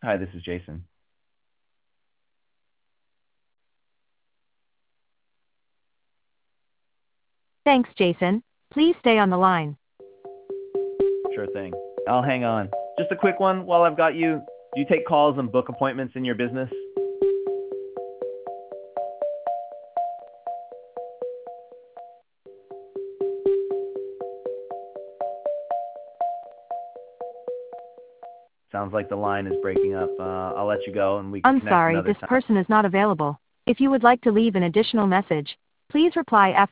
Hi, this is Jason. Thanks, Jason. Please stay on the line. Sure thing. I'll hang on. Just a quick one while I've got you. Do you take calls and book appointments in your business? Sounds like the line is breaking up. I'll let you go and we can I'm connect sorry, another this time. person is not available. If you would like to leave an additional message, please reply after